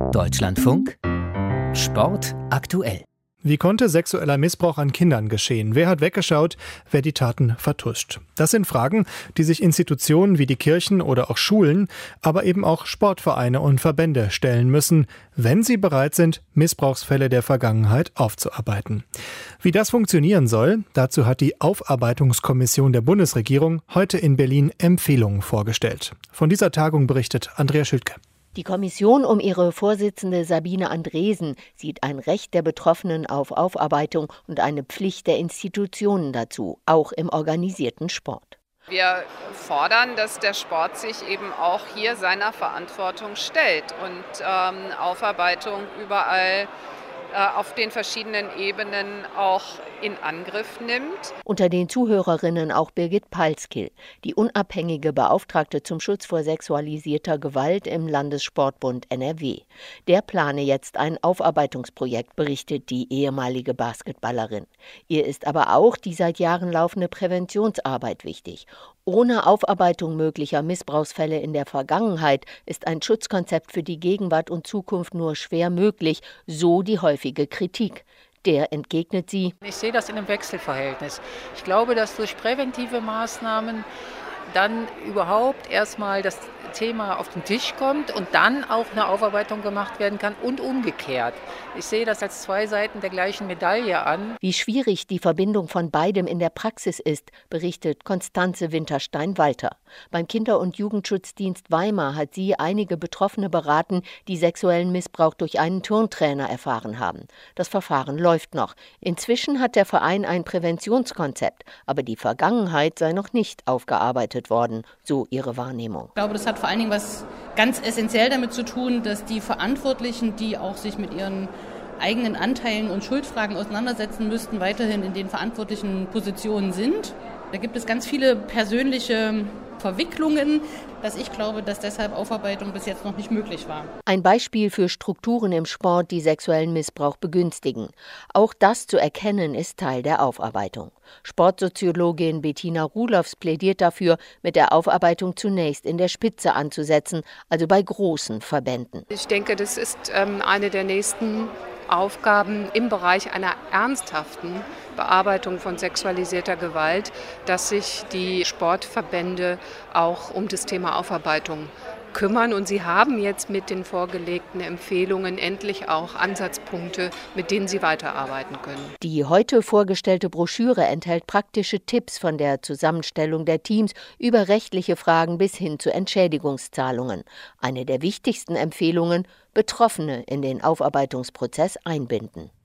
Deutschlandfunk Sport aktuell. Wie konnte sexueller Missbrauch an Kindern geschehen? Wer hat weggeschaut? Wer die Taten vertuscht? Das sind Fragen, die sich Institutionen wie die Kirchen oder auch Schulen, aber eben auch Sportvereine und Verbände stellen müssen, wenn sie bereit sind, Missbrauchsfälle der Vergangenheit aufzuarbeiten. Wie das funktionieren soll, dazu hat die Aufarbeitungskommission der Bundesregierung heute in Berlin Empfehlungen vorgestellt. Von dieser Tagung berichtet Andrea Schüttke. Die Kommission um ihre Vorsitzende Sabine Andresen sieht ein Recht der Betroffenen auf Aufarbeitung und eine Pflicht der Institutionen dazu, auch im organisierten Sport. Wir fordern, dass der Sport sich eben auch hier seiner Verantwortung stellt und Aufarbeitung überall auf den verschiedenen Ebenen auch in Angriff nimmt. Unter den Zuhörerinnen auch Birgit Palskill, die unabhängige Beauftragte zum Schutz vor sexualisierter Gewalt im Landessportbund NRW. Der plane jetzt ein Aufarbeitungsprojekt, berichtet die ehemalige Basketballerin. Ihr ist aber auch die seit Jahren laufende Präventionsarbeit wichtig. Ohne Aufarbeitung möglicher Missbrauchsfälle in der Vergangenheit ist ein Schutzkonzept für die Gegenwart und Zukunft nur schwer möglich, so die häufige Kritik. Der entgegnet sie: Ich sehe das in einem Wechselverhältnis. Ich glaube, dass durch präventive Maßnahmen dann überhaupt erstmal das Thema auf den Tisch kommt und dann auch eine Aufarbeitung gemacht werden kann und umgekehrt. Ich sehe das als zwei Seiten der gleichen Medaille an. Wie schwierig die Verbindung von beidem in der Praxis ist, berichtet Konstanze Winterstein-Walter. Beim Kinder- und Jugendschutzdienst Weimar hat sie einige Betroffene beraten, die sexuellen Missbrauch durch einen Turntrainer erfahren haben. Das Verfahren läuft noch. Inzwischen hat der Verein ein Präventionskonzept, aber die Vergangenheit sei noch nicht aufgearbeitet worden, so ihre Wahrnehmung. Ich glaube, das hat vor allen Dingen was ganz essentiell damit zu tun, dass die Verantwortlichen, die auch sich mit ihren eigenen Anteilen und Schuldfragen auseinandersetzen müssten, weiterhin in den verantwortlichen Positionen sind. Da gibt es ganz viele persönliche Verwicklungen, dass ich glaube, dass deshalb Aufarbeitung bis jetzt noch nicht möglich war. Ein Beispiel für Strukturen im Sport, die sexuellen Missbrauch begünstigen. Auch das zu erkennen, ist Teil der Aufarbeitung. Sportsoziologin Bettina Ruloffs plädiert dafür, mit der Aufarbeitung zunächst in der Spitze anzusetzen, also bei großen Verbänden. Ich denke, das ist eine der nächsten Aufgaben im Bereich einer ernsthaften Bearbeitung von sexualisierter Gewalt, dass sich die Sportverbände auch um das Thema Aufarbeitung kümmern. Und sie haben jetzt mit den vorgelegten Empfehlungen endlich auch Ansatzpunkte, mit denen sie weiterarbeiten können. Die heute vorgestellte Broschüre enthält praktische Tipps von der Zusammenstellung der Teams über rechtliche Fragen bis hin zu Entschädigungszahlungen. Eine der wichtigsten Empfehlungen: Betroffene in den Aufarbeitungsprozess einbinden.